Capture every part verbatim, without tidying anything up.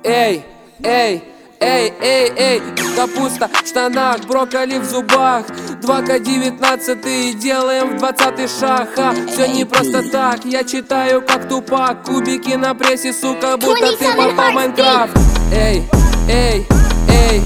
Эй, эй, эй, эй, эй, капуста в штанах, брокколи в зубах. два ка девятнадцатый, делаем в двадцатый шаг. Ха, все не просто так, я читаю как Тупак. Кубики на прессе, сука, будто ты попал в Майнкрафт. Эй, эй, эй,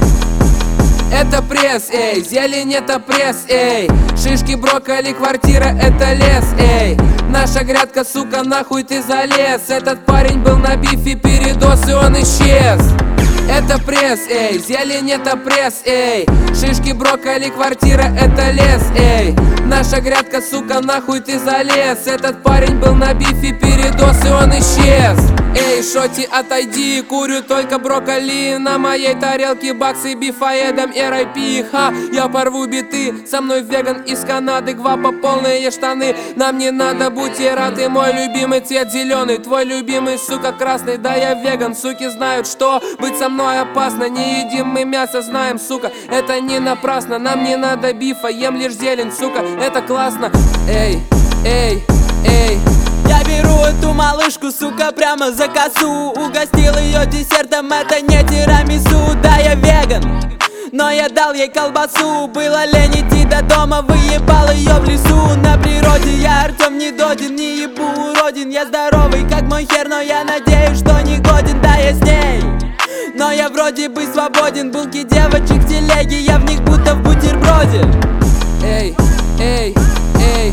это пресс, эй, зелень это пресс, эй. Шишки, брокколи, квартира это лес, эй. Наша грядка, сука, нахуй ты залез. Этот парень был на бифе, передоз и он исчез. Это пресс, эй, зелень это пресс, эй. Шишки, брокколи, квартира это лес, эй. Наша грядка, сука, нахуй ты залез. Этот парень был на бифе, передоз и он исчез. Эй, шоти, отойди, курю только брокколи. На моей тарелке баксы бифоедом эр ай пи. Ха, я порву биты, со мной веган из Канады. Гвапа, полные штаны, нам не надо бутераты. Мой любимый цвет зеленый, твой любимый, сука, красный. Да я веган, суки знают, что быть со мной опасно. Не едим мы мясо, знаем, сука, это не напрасно. Нам не надо бифа, ем лишь зелень, сука, это классно. Эй, эй, эй. Я беру эту малышку, сука, прямо за косу. Угостил ее десертом, это не тирамису. Да, я веган, но я дал ей колбасу. Было лень идти до дома, выебал ее в лесу. На природе я Артем Недодин, не ебу уродин. Я здоровый, как мой хер, но я надеюсь, что не годен. Да, я с ней, но я вроде бы свободен. Булки девочек в телеге, я в них будто в бутерброде. Эй, эй, эй.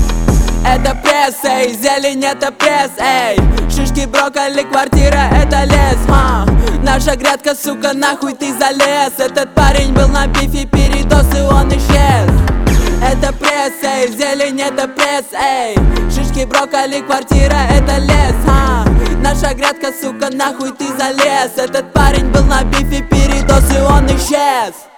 Это пресс, эй, зелень это пресс, эй. Шишки, брокколи, квартира это лес, ха. Наша грядка, сука, нахуй ты залез. Этот парень был на бифе, передоз и он исчез. Это пресс, эй, зелень это пресс, эй. Шишки, брокколи, квартира это лес, ха. Наша грядка, сука, нахуй ты залез. Этот парень был на бифе, передоз и он исчез.